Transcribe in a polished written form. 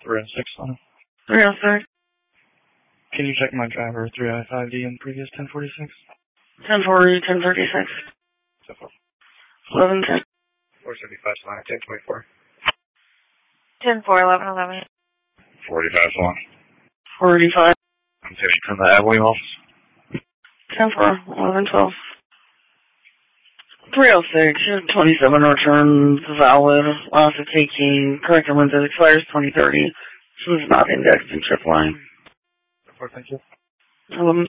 306 on. 306. Can you check my driver 3I5D in previous 1046? 1040, 1036. 1110. 475 line 1024. 10-4, 11-11. 45 line. 45. I'm taking from the Abilene office. 10-4, 11-12. 306, 27 returns valid. Last of taking correct lens that expires 2030. This is not indexed in trip line. Thank you.